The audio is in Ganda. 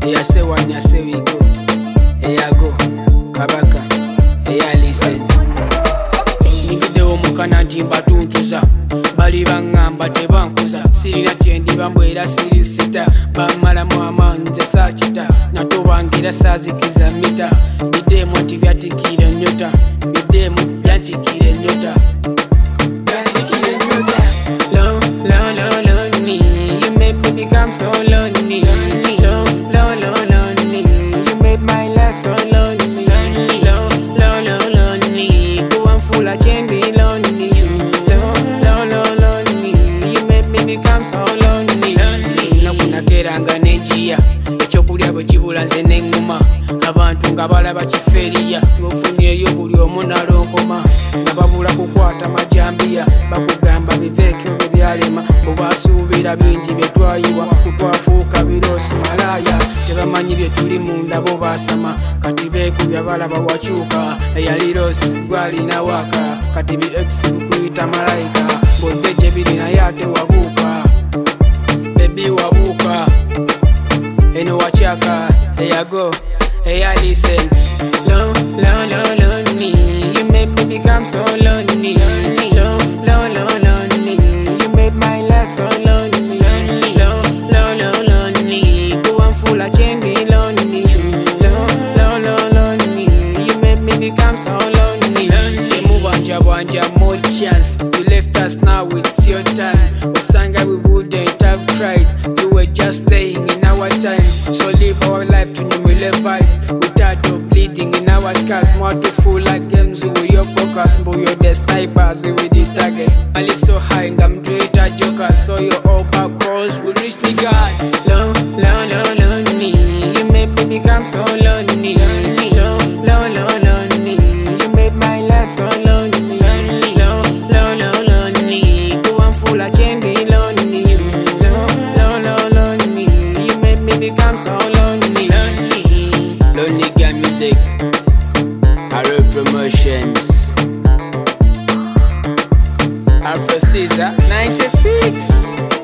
Eya say one, ya say we go. Eya go, Kabaka, eya listen. Nigideo mukana timba tuntuza. Bali bangamba tebankuza. Sirina kyendi bambwera siri sita. Bamala mwamanze sachita. Natubangira sazikiza mita. Bidemu anti byatikire nyota. Bidemu byantikire nyota. You made me become so lonely. Lonely. You made my life so lonely. Lonely. Go and full of change, lonely. Lonely. You made me become so lonely. Nakunakeranga nejia. Ekyokulya bwe kibula nze nenguma. Abantu nga balaba kiferiya. Ngofunyeyo buli omu nalonkoma. Nga babula kukwata majambiya. Bakugamba biveekyo bye byalema. Bwebasuubira bingi bye twayiwa. Kutwafuuka birosi malaya. Tebamanyi bye tuli munda bo basama. Kati beekubya balaba wakyuka. Eyali rosi gwalina waka. Kati bi ex kuyita malayika. Bodde gye biri naye ate wabuuka. Baby wabuuka. Eno wakyaka. Eya go. Eya listen. Lonely. You made me become so lonely. Lonely. You made my life so lonely. Lonely. Go and full of change, lonely. Lonely. You made me become so lonely. Wanja, more chance. You left us, now it's your time. Osanga, we wouldn't have cried. You were just playing in our time. So live our life to new vibe. Without no bleeding in our scars. More to full like games with your focus. But you're the snipers with the targets. Ali so high, I'm doing a joker. So you're all back calls, we reach the gods. Lonely. You made me become so lonely. Lonely. You made my life so lonely. Lonely. Go and full of change, lonely. Lonely. You made me become so lonely. Lonely Girl Music, Arrow Promotions, Alpha Caesar 96.